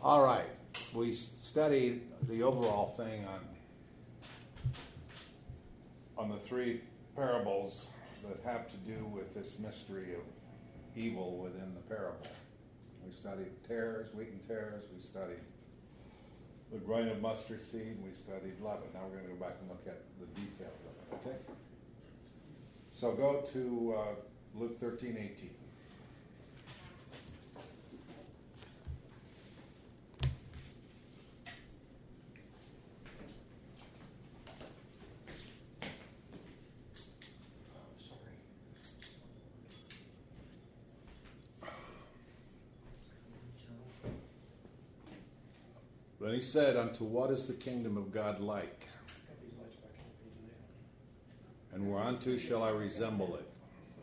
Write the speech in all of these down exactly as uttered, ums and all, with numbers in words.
All right, we studied the overall thing on on the three parables that have to do with this mystery of evil within the parable. We studied tares, wheat and tares. We studied the grain of mustard seed. We studied leaven. Now we're going to go back and look at the details of it. Okay. So go to uh, Luke thirteen eighteen. Then he said, "Unto what is the kingdom of God like? And whereunto shall I resemble it?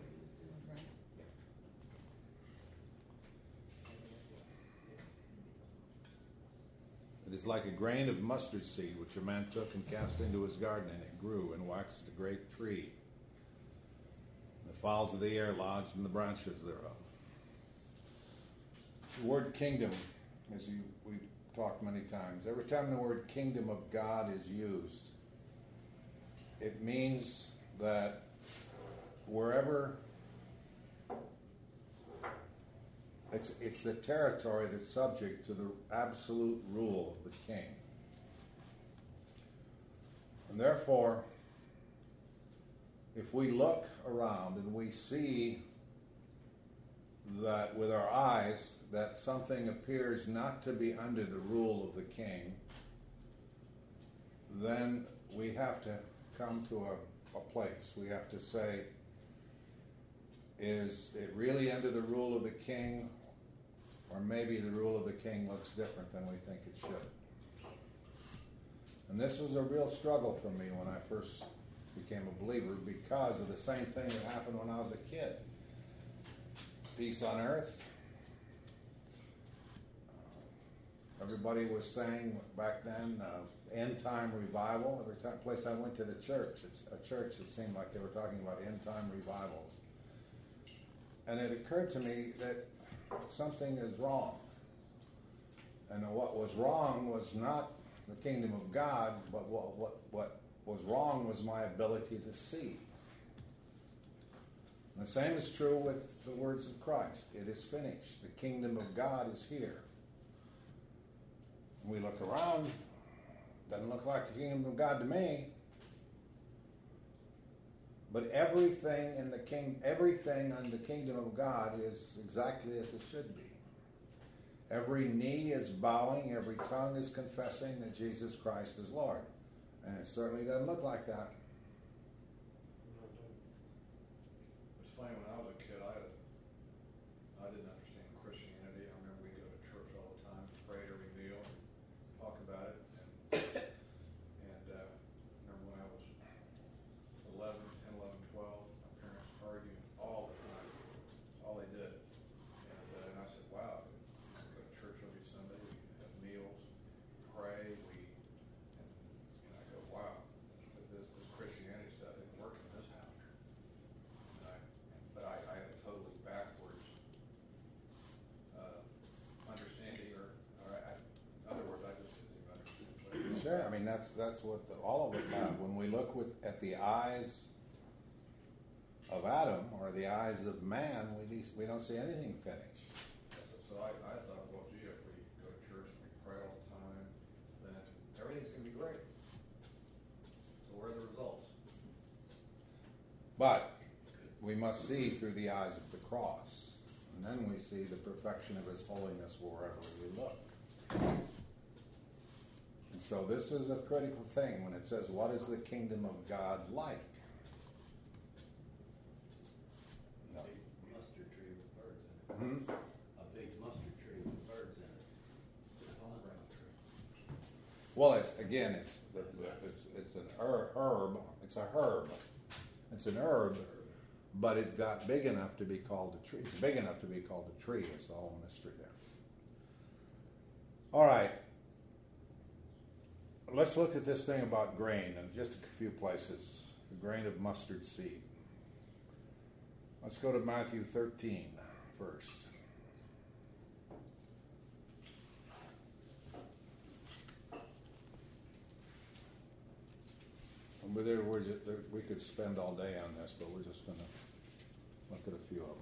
It is like a grain of mustard seed, which a man took and cast into his garden, and it grew and waxed a great tree. And the fowls of the air lodged in the branches thereof." The word kingdom, as you we talked many times, every time the word kingdom of God is used, it means that wherever it's it's the territory that's subject to the absolute rule of the king. And therefore, if we look around and we see that with our eyes that something appears not to be under the rule of the king, then we have to come to a, a place. We have to say, is it really under the rule of the king? Or maybe the rule of the king looks different than we think it should. And this was a real struggle for me when I first became a believer, because of the same thing that happened when I was a kid. Peace on earth. Uh, everybody was saying back then, uh, end time revival. Every time, place I went to the church, it's a church that seemed like they were talking about end time revivals. And it occurred to me that something is wrong. And what was wrong was not the kingdom of God, but what, what, what was wrong was my ability to see. And the same is true with the words of Christ. It is finished. The kingdom of God is here. We look around, doesn't look like the kingdom of God to me. But everything in the king, everything in the kingdom of God is exactly as it should be. Every knee is bowing, every tongue is confessing that Jesus Christ is Lord. And it certainly doesn't look like that. It's funny, when I was a kid, I had, I didn't understand Christianity. I remember we go to church all the time, pray every meal, talk about it. And, and uh, remember when I was eleven, ten, eleven, twelve, my parents argued all the time. All they did. And, uh, and I said, wow, we go to church every Sunday, we have meals, pray, we, and, and I go, wow, this, this Christianity stuff didn't work in this house. And I, but I, I had a totally backwards uh, understanding, or, or I, in other words, I just didn't even understand what it was. Sure, I mean, that's that's what the, all of us have. When we look with at the eyes of Adam or the eyes of man, we we don't see anything finished. So, so I, I thought, well, gee, if we go to church and we pray all the time, then everything's going to be great. So where are the results? But we must see through the eyes of the cross, and then we see the perfection of His holiness wherever we look. And so this is a critical thing when it says, what is the kingdom of God like? No. Big mustard tree with birds in it. Hmm? A big mustard tree with birds in it. It's a palm brown tree. Well, it's again, it's it's, it's an her- herb. It's a herb. It's an herb, but it got big enough to be called a tree. It's big enough to be called a tree. It's the whole mystery there. All right. Let's look at this thing about grain in just a few places. The grain of mustard seed. Let's go to Matthew thirteen first. But there, we're just, there, we could spend all day on this, but we're just going to look at a few of them.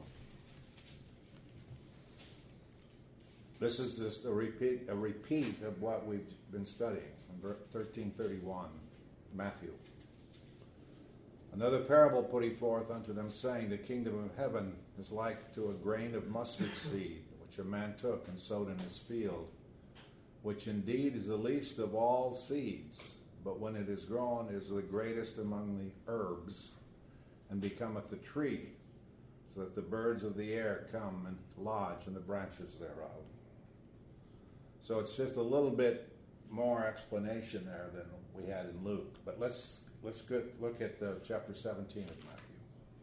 This is just a repeat, a repeat of what we've been studying in thirteen thirty-one, Matthew. Another parable put he forth unto them, saying, the kingdom of heaven is like to a grain of mustard seed, which a man took and sowed in his field, which indeed is the least of all seeds, but when it is grown is the greatest among the herbs, and becometh a tree, so that the birds of the air come and lodge in the branches thereof. So it's just a little bit more explanation there than we had in Luke. But let's let's go, look at uh, chapter seventeen of Matthew.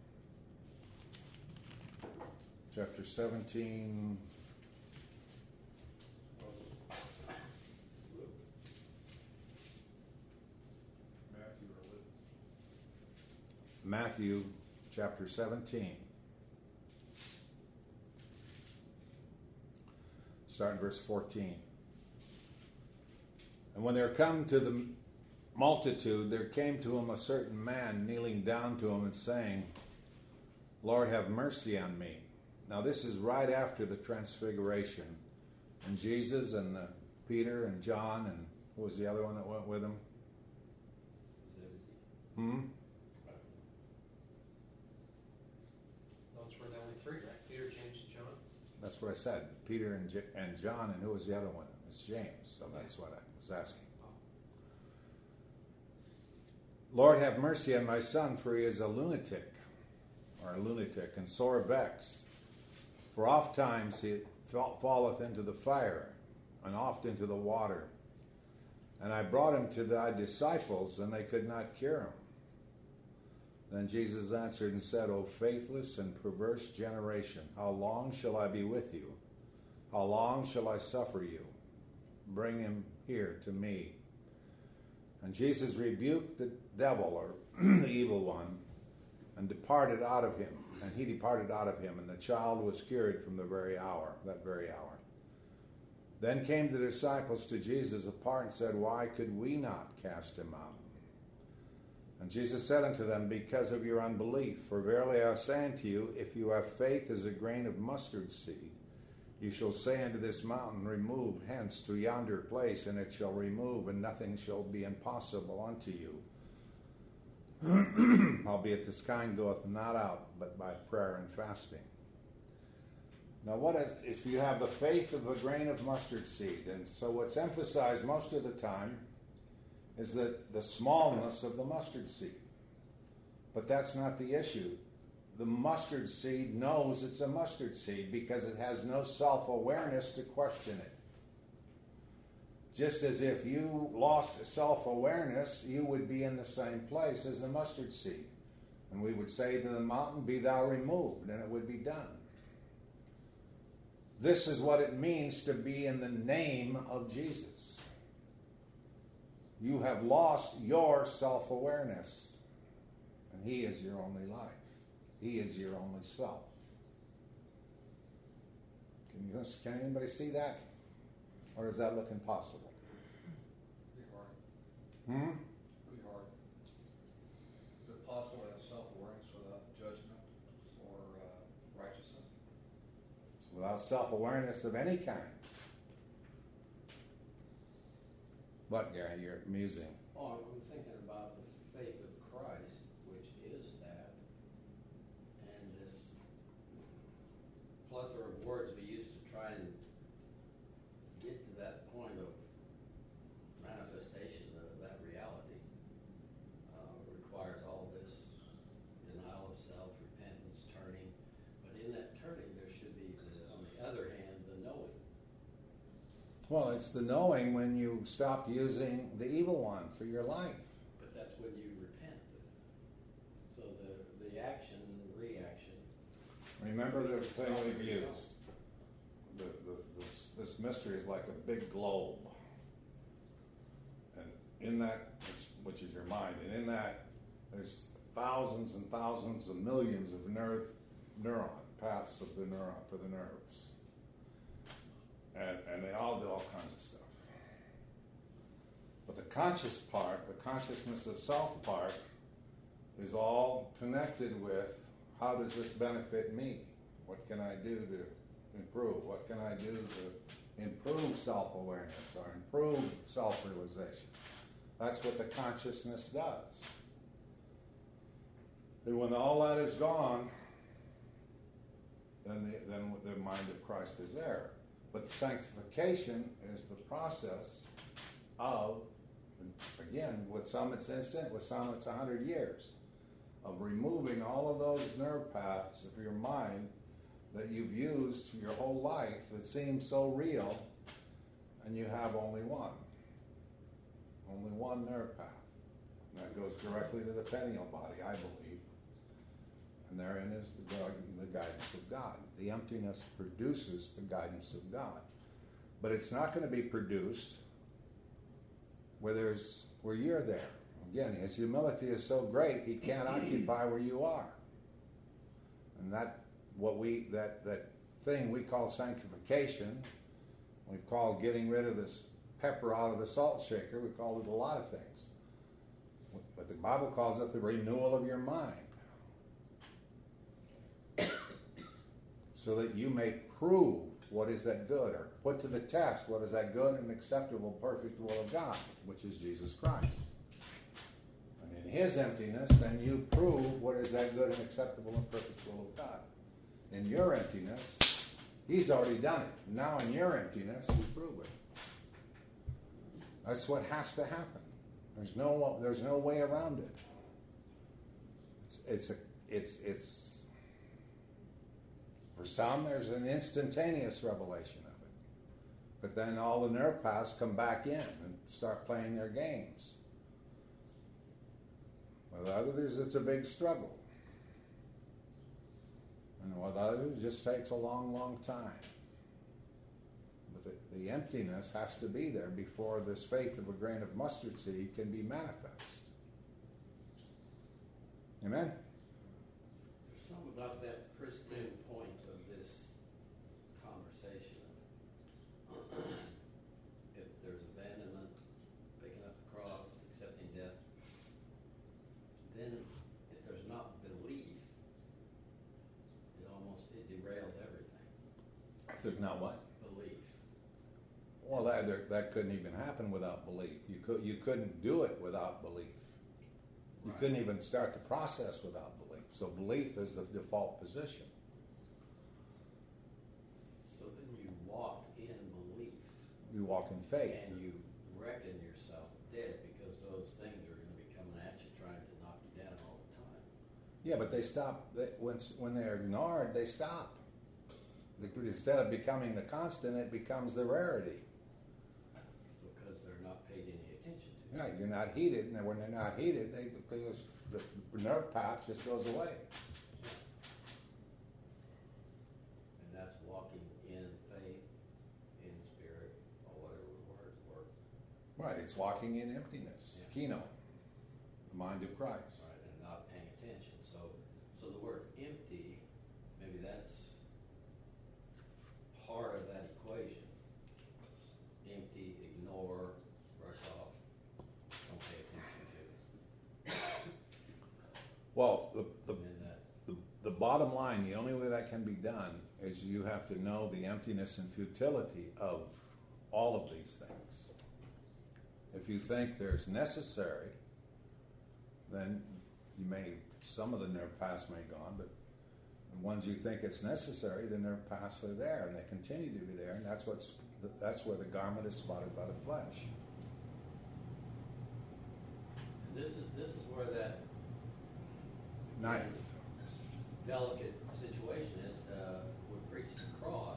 Chapter seventeen. Matthew or Luke? Matthew chapter seventeen. Start in verse fourteen. And when they were come to the multitude, there came to him a certain man, kneeling down to him and saying, Lord, have mercy on me. Now this is right after the transfiguration. And Jesus and uh, Peter and John, and who was the other one that went with him? Hmm? Those were the only three, right? Peter, James, and John. That's what I said. Peter and, J- and John, and who was the other one? It's James. So that's what I was asking. Lord, have mercy on my son, for he is a lunatic, or a lunatic, and sore vexed. For oft times he falleth into the fire, and oft into the water. And I brought him to thy disciples, and they could not cure him. Then Jesus answered and said, O faithless and perverse generation, how long shall I be with you? How long shall I suffer you? Bring him here to me. And Jesus rebuked the devil, or the evil one, and departed out of him. And he departed out of him, and the child was cured from the very hour, that very hour. Then came the disciples to Jesus apart and said, Why could we not cast him out? And Jesus said unto them, Because of your unbelief. For verily I say unto you, if you have faith as a grain of mustard seed, you shall say unto this mountain, Remove hence to yonder place, and it shall remove, and nothing shall be impossible unto you. Albeit this kind goeth not out, but by prayer and fasting. Now, what if, if you have the faith of a grain of mustard seed? And so what's emphasized most of the time is that the smallness of the mustard seed. But that's not the issue. The mustard seed knows it's a mustard seed because it has no self-awareness to question it. Just as if you lost self-awareness, you would be in the same place as the mustard seed. And we would say to the mountain, Be thou removed, and it would be done. This is what it means to be in the name of Jesus. You have lost your self-awareness, and he is your only life. He is your only self. Can, you, can anybody see that? Or does that look impossible? Pretty hard. Hmm? Pretty hard. Is it possible to have self-awareness without judgment or uh, righteousness? Without self-awareness of any kind. What, Gary? You're musing. Oh, I'm thinking about the faith of Christ, which is that, and this plethora of words we use to try and get to that point of manifestation of that reality uh, requires all this denial of self, repentance, turning. But in that turning, there should be, the, on the other hand, the knowing. Well, it's the knowing when you stop using the evil one for your life. But that's when you repent. So the, the action and reaction. Remember the thing we've used. The, the, this, this mystery is like a big globe. And in that, which is your mind, and in that there's thousands and thousands and millions of nerve, neuron paths of the neuron for the nerves. And, and they all do all kinds of stuff. But the conscious part, the consciousness of self part, is all connected with how does this benefit me? What can I do to improve? What can I do to improve self-awareness or improve self-realization? That's what the consciousness does. And when all that is gone, then the, then the mind of Christ is there. But sanctification is the process of, again, with some it's instant, with some it's a hundred years, of removing all of those nerve paths of your mind that you've used your whole life that seems so real, and you have only one. Only one nerve path. And that goes directly to the pineal body, I believe. And therein is the, the guidance of God. The emptiness produces the guidance of God. But it's not going to be produced where there's where you're there. Again, his humility is so great he can't occupy where you are. And that what we that that thing we call sanctification, we've called getting rid of this pepper out of the salt shaker, we've called it a lot of things. But the Bible calls it the renewal of your mind. So that you may prove what is that good, or put to the test what is that good and acceptable, perfect will of God, which is Jesus Christ. And in his emptiness, then you prove what is that good and acceptable and perfect will of God. In your emptiness, he's already done it. Now in your emptiness, you prove it. That's what has to happen. There's no there's no way around it. It's it's a it's it's for some there's an instantaneous revelation of it. But then all the nerve paths come back in and start playing their games. With others, it's a big struggle. And with others, it just takes a long, long time. But the, the emptiness has to be there before this faith of a grain of mustard seed can be manifest. Amen? There's something about that pristine point of this conversation. If there's abandonment, picking up the cross, accepting death, then if there's not belief, it almost it derails everything. If there's not what? Belief. Well, that there, that couldn't even happen without belief. You could you couldn't do it without belief. You Right. couldn't even start the process without belief. So belief is the default position. So then you walk in belief. You walk in faith. And you reckon yourself dead because those things are going to be coming at you trying to knock you down all the time. Yeah, but they stop. They, when when they're ignored, they stop. They, instead of becoming the constant, it becomes the rarity. Because they're not paid any attention to. Yeah, you're not heated, and when they're not heated, they, they just, the nerve path just goes away. And that's walking in faith, in spirit, or whatever the words were. Right, it's walking in emptiness. Yeah. Keno, the mind of Christ. Right, and not paying attention. So, so the word empty, maybe that's part of that equation. Empty, ignore, brush off, don't pay attention to. Well, the, the, And that, the, the bottom line, the only way that can be done is you have to know the emptiness and futility of all of these things. If you think there's necessary, then you may, some of the nerve paths may go on, but the ones you think it's necessary, the nerve paths are there, and they continue to be there, and that's what's that's where the garment is spotted by the flesh. and this is this is where that Knife. delicate situation is. Uh, we preach the cross,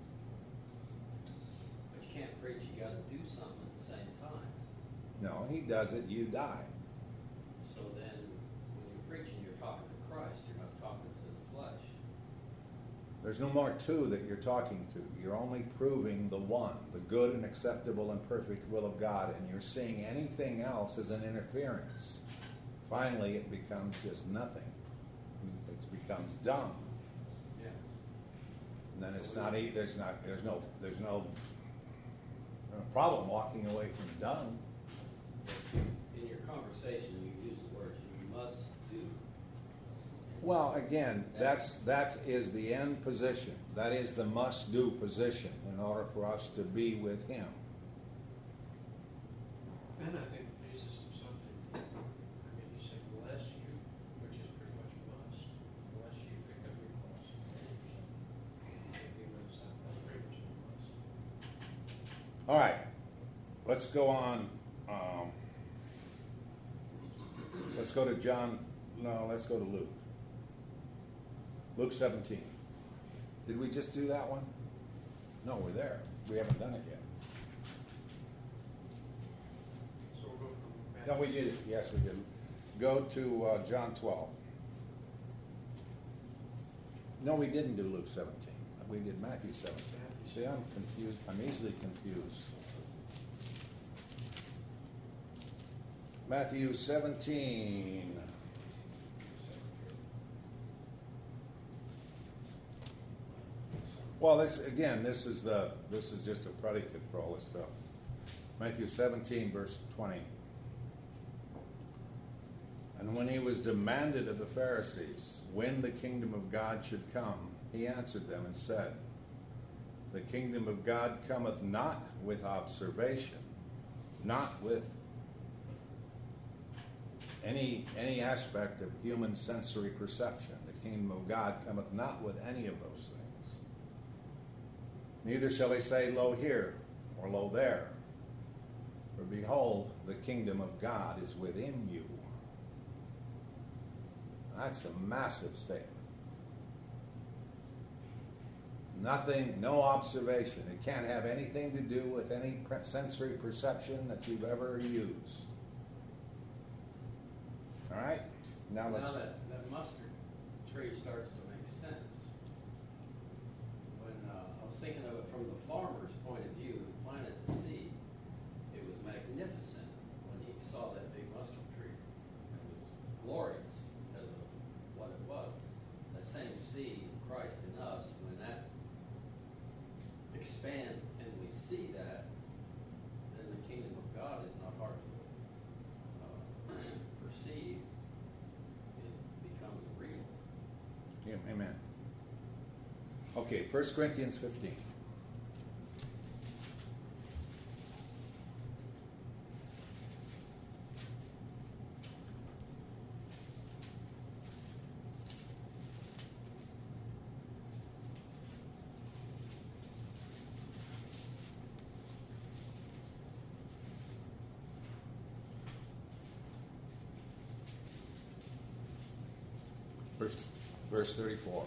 but you can't preach. You got to do something at the same time. No, he does it, you die. So then, when you're preaching, you're talking to Christ. You're not talking to the flesh. There's no more two that you're talking to. You're only proving the one, the good and acceptable and perfect will of God, and you're seeing anything else as an interference. Finally, it becomes just nothing. It becomes dumb. Yeah. And then it's not, e- there's not, there's no, there's no, no problem walking away from dumb. In your conversation, you use the words, you must do. Well, again, that's, that is the end position. That is the must-do position in order for us to be with Him. And I think Jesus himself, I mean, he said, bless you, which is pretty much must. Bless you, pick up your cross. He was, uh, that's pretty much a must. All right, let's go on. Um, let's go to John. No, let's go to Luke. Luke seventeen. Did we just do that one? No, we're there. We haven't done it yet. So we'll go from. No, we did it. Yes, we did. Go to uh, John twelve. No, we didn't do Luke seventeen. We did Matthew seventeen. See, I'm confused. I'm easily confused. Matthew seventeen. Well, this again, this is the this is just a predicate for all this stuff. Matthew seventeen, verse twenty. And when he was demanded of the Pharisees when the kingdom of God should come, he answered them and said, the kingdom of God cometh not with observation, not with any any aspect of human sensory perception. The kingdom of God cometh not with any of those things. Neither shall he say, lo here, or lo there. For behold, the kingdom of God is within you. That's a massive statement. Nothing, no observation. It can't have anything to do with any sensory perception that you've ever used. All right? Now let's... Now that, that mustard tree starts to make sense. When uh, I was thinking of it from the farmer's point of view who planted the seed, it was magnificent when he saw that big mustard tree. It was glorious because of what it was. That same seed, Christ in us, when that expands and we see that, then the kingdom of God is not hard to uh, perceive. It becomes real. Yeah, amen. Okay, First Corinthians fifteen. Verse, verse thirty-four.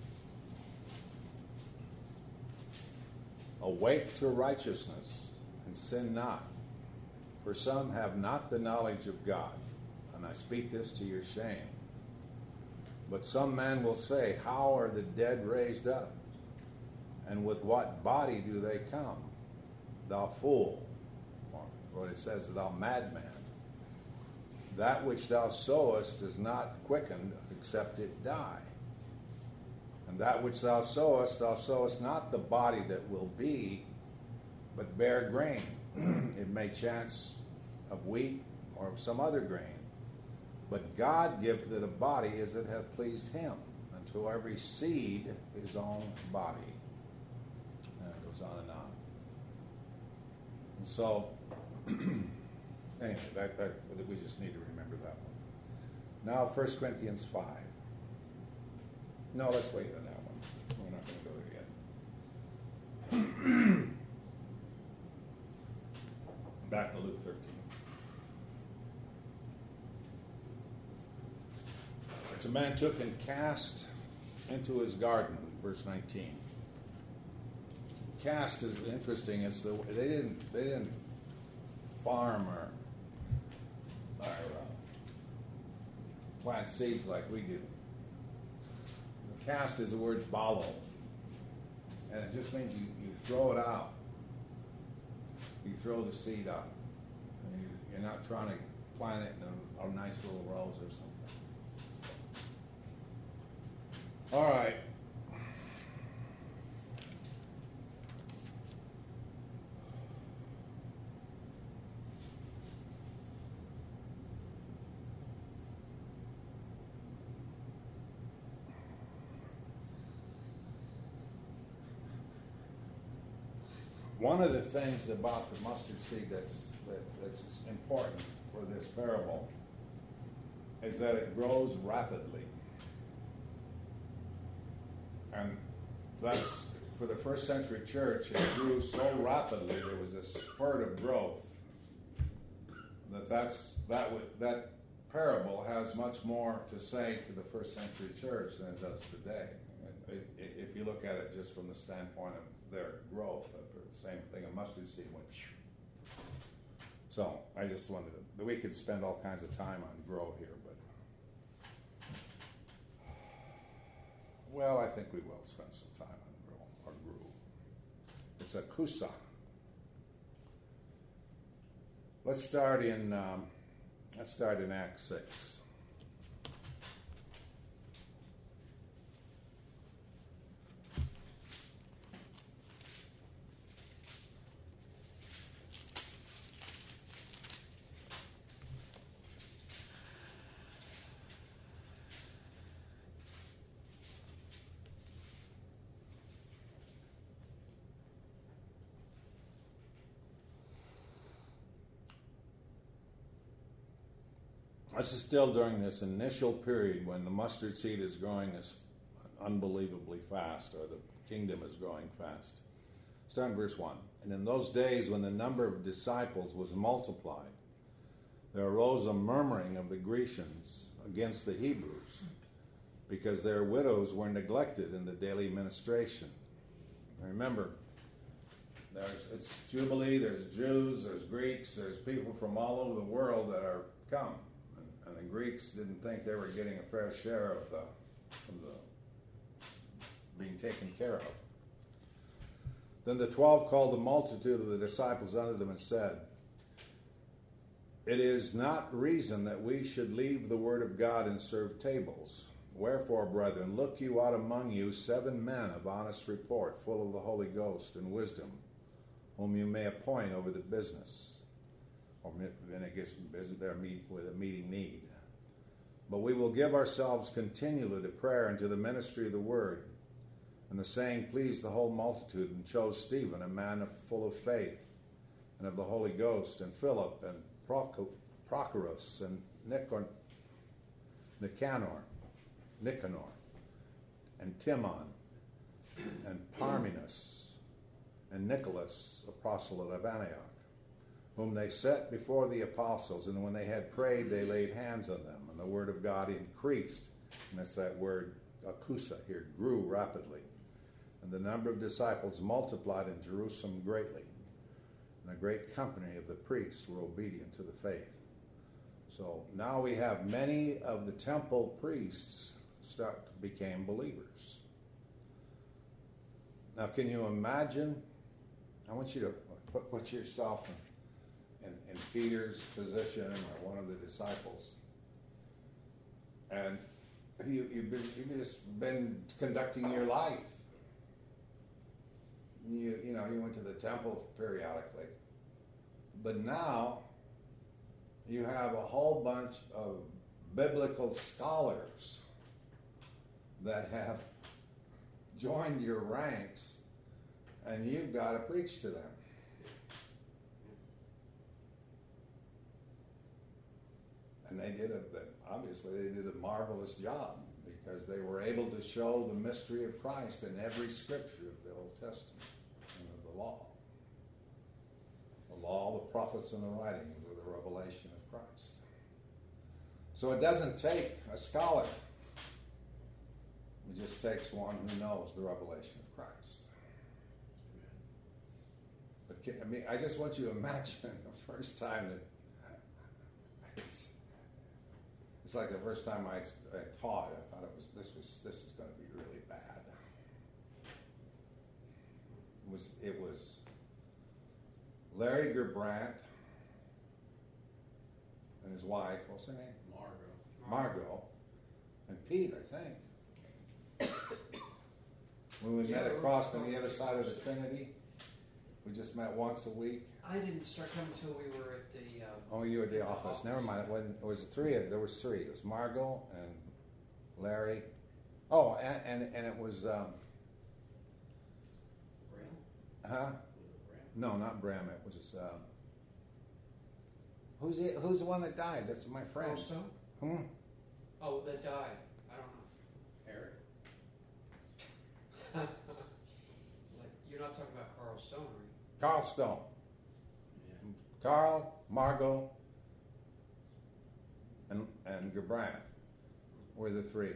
Awake to righteousness and sin not, for some have not the knowledge of God. And I speak this to your shame. But some man will say, how are the dead raised up? And with what body do they come? Thou fool, or what it says, thou madman. That which thou sowest is not quickened, except it die. And that which thou sowest, thou sowest not the body that will be, but bare grain. It may chance of wheat or of some other grain. But God giveth it a body as it hath pleased him, and to every seed his own body. And it goes on and on. And so, anyway, that, that, we just need to remember that one. Now, First Corinthians five. No, let's wait on that one. We're not going to go there yet. Back to Luke thirteen. Which a man took and cast into his garden, verse nineteen. Cast is interesting. It's the they didn't they didn't farm or or uh, plant seeds like we do. The cast is the word balo, and it just means you, you throw it out. You throw the seed out. And you, you're not trying to plant it in a, a nice little rows or something. So. All right. one of the things about the mustard seed that's that, that's important for this parable is that it grows rapidly. And that's, for the first century church, it grew so rapidly, there was a spurt of growth, that that's, that would, that parable has much more to say to the first century church than it does today. If you look at it just from the standpoint of their growth, the same thing, a mustard seed went. So I just wanted to, we could spend all kinds of time on grow here, but well, I think we will spend some time on grow or grew. It's a kusa. Let's start in um, let's start in Acts six. This is still during this initial period when the mustard seed is growing as unbelievably fast, or the kingdom is growing fast. Start in verse one. And in those days when the number of disciples was multiplied, there arose a murmuring of the Grecians against the Hebrews, because their widows were neglected in the daily ministration. Remember, there's it's Jubilee, there's Jews, there's Greeks, there's people from all over the world that are come. And the Greeks didn't think they were getting a fair share of the, of the being taken care of. Then the twelve called the multitude of the disciples unto them and said, It is not reason that we should leave the word of God and serve tables. Wherefore, brethren, look you out among you seven men of honest report, full of the Holy Ghost and wisdom, whom you may appoint over the business. Or then it gets there meet with a meeting need. But we will give ourselves continually to prayer and to the ministry of the word. And the saying pleased the whole multitude, and chose Stephen, a man of, full of faith, and of the Holy Ghost, and Philip, and Prochorus, and Nicanor, Nicanor, Nicanor, and Timon, and Parmenas, and Nicholas, a proselyte of Antioch, whom they set before the apostles, and when they had prayed, they laid hands on them, and the word of God increased. And that's that word, akusa here, grew rapidly. And the number of disciples multiplied in Jerusalem greatly, and a great company of the priests were obedient to the faith. So now we have many of the temple priests start became believers. Now, can you imagine? I want you to put, put yourself in In, in Peter's position, or one of the disciples, and you, you've, been, you've just been conducting your life. You, you know, you went to the temple periodically, but now you have a whole bunch of biblical scholars that have joined your ranks, and you've got to preach to them. And they did a, obviously they did a marvelous job, because they were able to show the mystery of Christ in every scripture of the Old Testament and of the law. The law, the prophets, and the writings were the revelation of Christ. So it doesn't take a scholar. It just takes one who knows the revelation of Christ. But can, I mean, I just want you to imagine the first time that it's, It's like the first time I, I taught, I thought it was this was this is going to be really bad. It was it was Larry Gerbrandt and his wife. What's her name? Margot. Margot, and Pete, I think. When we Yeah, met we- across on the other side of the Trinity, we just met once a week. I didn't start coming until we were at the. Um, Oh, you were at the The office. office. Never mind. It wasn't. It was three. Of, there was three. It was Margot and Larry. Oh, and and, and it was. Um, Brent? huh? Was it Brent? No, not Bram. It was. Uh, who's the Who's the one that died? That's my friend. Carl Stone? Hmm? Oh, that died. I don't know. Eric? Like, you're not talking about Carl Stone, are you? Carl Stone. Yeah. Carl, Margot, and and Gabran were the three.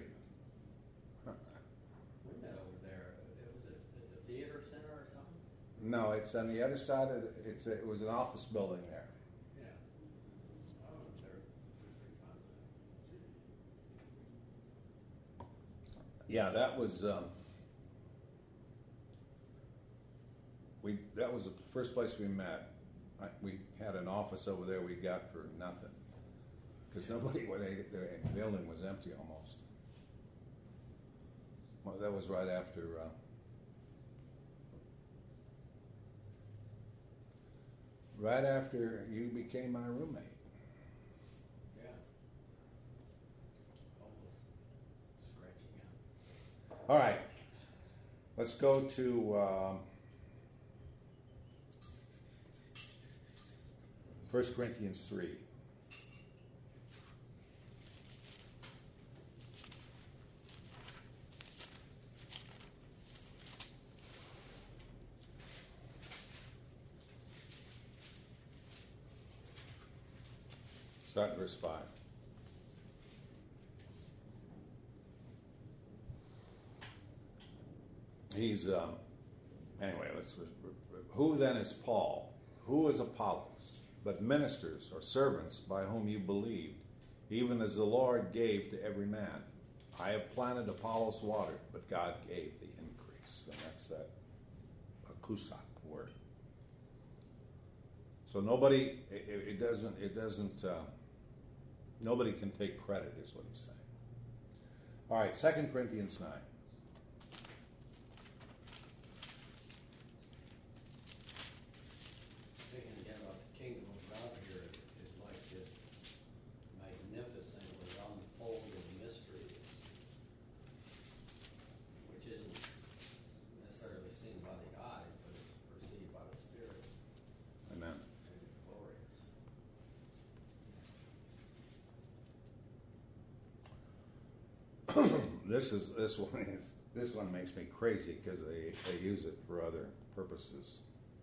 We met over there. It was at, at the theater center or something? No, it's on the other side of the, it's a, it was an office building there. Yeah. I was there three times. Yeah, that was um, we. That was the first place we met. I, we had an office over there we got for nothing because nobody. Well, they, the building was empty almost. Well, that was right after. Uh, right after you became my roommate. Yeah. Almost scratching out. All right, let's go to um, First Corinthians three. Start in verse five. He's, um, anyway, let's, who then is Paul? Who is Apollos? But ministers or servants by whom you believed, even as the Lord gave to every man. I have planted, Apollos watered, but God gave the increase. And that's that akusak word. So nobody, it, it doesn't, it doesn't, uh, nobody can take credit is what he's saying. All right, Second Corinthians nine. Thinking again about the kingdom of God here is, is like this magnificently unfolded mystery, which isn't necessarily seen by the eyes, but it's perceived by the Spirit, Amen. and it's glorious. This is this one is this one makes me crazy because they, they use it for other purposes.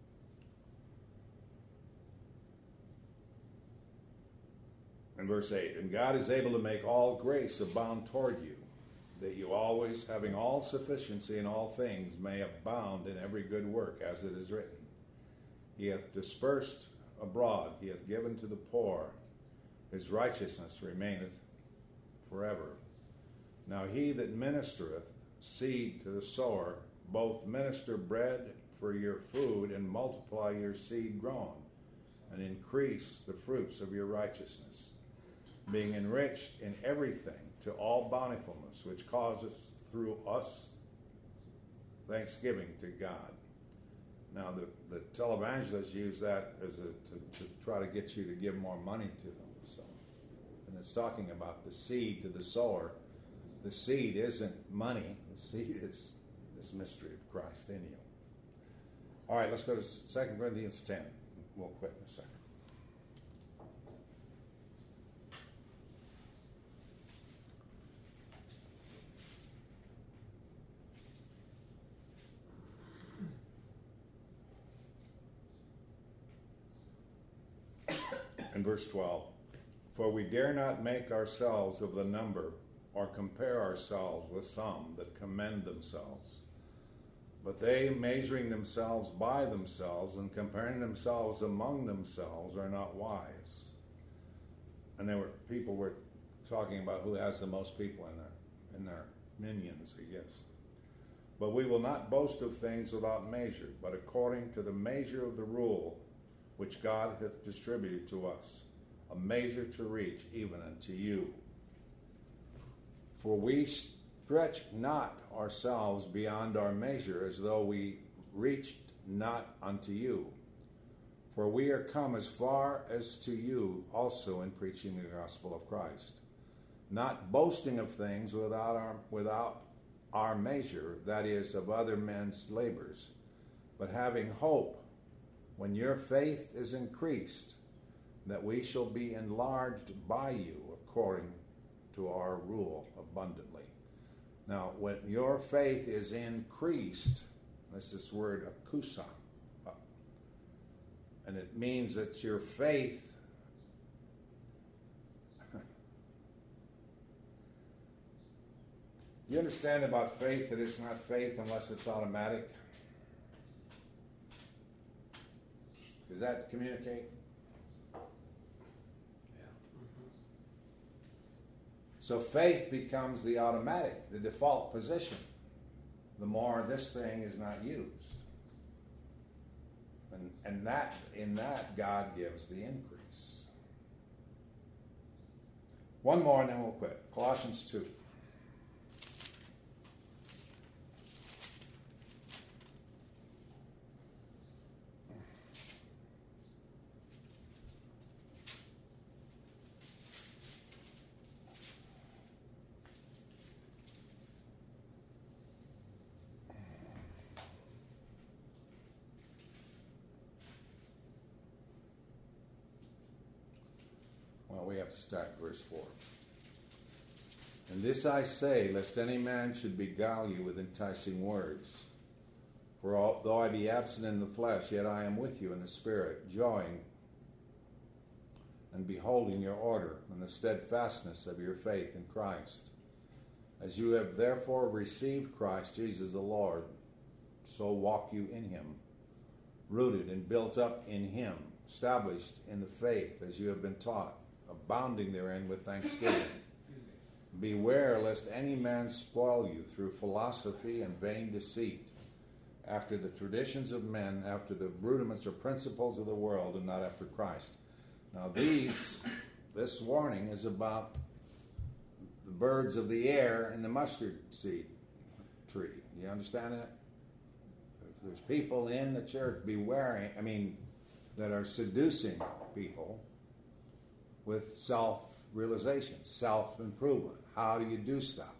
In verse eight, and God is able to make all grace abound toward you, that you always, having all sufficiency in all things, may abound in every good work, as it is written. He hath dispersed abroad, he hath given to the poor, his righteousness remaineth forever. Now he that ministereth seed to the sower, both minister bread for your food, and multiply your seed grown, and increase the fruits of your righteousness, being enriched in everything to all bountifulness, which causeth through us thanksgiving to God. Now the, the televangelists use that as a, to, to try to get you to give more money to them. So, and it's talking about the seed to the sower. The seed isn't money. The seed is this mystery of Christ in you. All right, let's go to Second Corinthians ten. We'll quit in a second. In verse twelve, for we dare not make ourselves of the number, or compare ourselves with some that commend themselves. But they, measuring themselves by themselves and comparing themselves among themselves, are not wise. And there were people were talking about who has the most people in their in their minions, I guess. But we will not boast of things without measure, but according to the measure of the rule which God hath distributed to us, a measure to reach even unto you. For we stretch not ourselves beyond our measure, as though we reached not unto you. For we are come as far as to you also in preaching the gospel of Christ, not boasting of things without our, without our measure, that is, of other men's labors, but having hope when your faith is increased, that we shall be enlarged by you according to our rule abundantly. Now, when your faith is increased, that's this word akusa, and it means that your faith you understand about faith that it's not faith unless it's automatic? Does that communicate? So faith becomes the automatic, the default position, the more this thing is not used. And, and that in that, God gives the increase. One more and then we'll quit. Colossians two. We have to start verse four. And this I say, lest any man should beguile you with enticing words. For although I be absent in the flesh, yet I am with you in the spirit, joying and beholding your order and the steadfastness of your faith in Christ. As you have therefore received Christ Jesus the Lord, so walk you in him, rooted and built up in him, established in the faith as you have been taught, abounding therein with thanksgiving. Beware lest any man spoil you through philosophy and vain deceit, after the traditions of men, after the rudiments or principles of the world, and not after Christ. Now these, this warning is about the birds of the air and the mustard seed tree. You understand that? There's people in the church beware, I mean, that are seducing people with self-realization, self-improvement. How do you do stuff?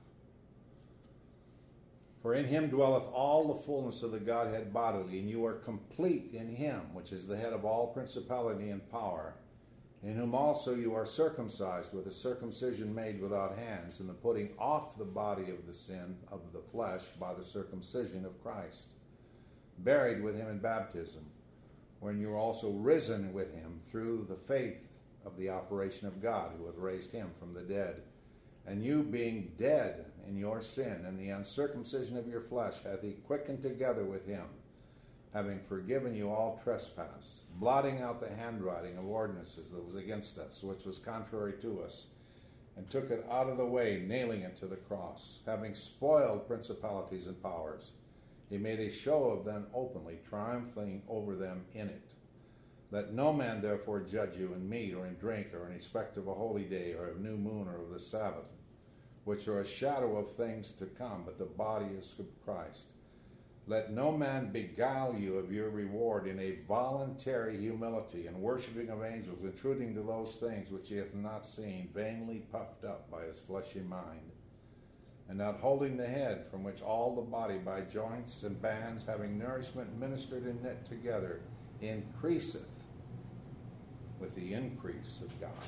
For in him dwelleth all the fullness of the Godhead bodily, and you are complete in him, which is the head of all principality and power, in whom also you are circumcised with a circumcision made without hands, and the putting off the body of the sin of the flesh by the circumcision of Christ, buried with him in baptism, when you are also risen with him through the faith of the operation of God, who hath raised him from the dead. And you, being dead in your sin and the uncircumcision of your flesh, hath he quickened together with him, having forgiven you all trespass, blotting out the handwriting of ordinances that was against us, which was contrary to us, and took it out of the way, nailing it to the cross. Having spoiled principalities and powers, he made a show of them openly, triumphing over them in it. Let no man therefore judge you in meat or in drink or in respect of a holy day or of new moon or of the Sabbath, which are a shadow of things to come, but the body is of Christ. Let no man beguile you of your reward in a voluntary humility and worshiping of angels, intruding to those things which he hath not seen, vainly puffed up by his fleshy mind, and not holding the head, from which all the body by joints and bands, having nourishment ministered and knit together, increaseth with the increase of God.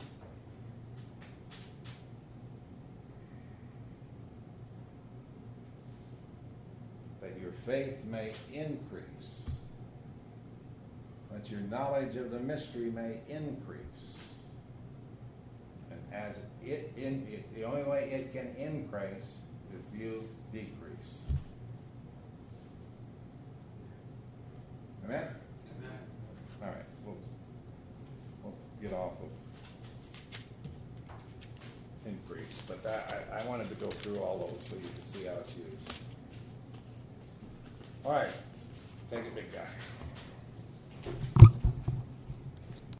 That your faith may increase, that your knowledge of the mystery may increase. And as it, in, it the only way it can increase if you decrease. Amen? Amen. All right, we'll, we'll get off of increase, but that, I, I wanted to go through all those so you can see how it's used. All right, take it, big guy.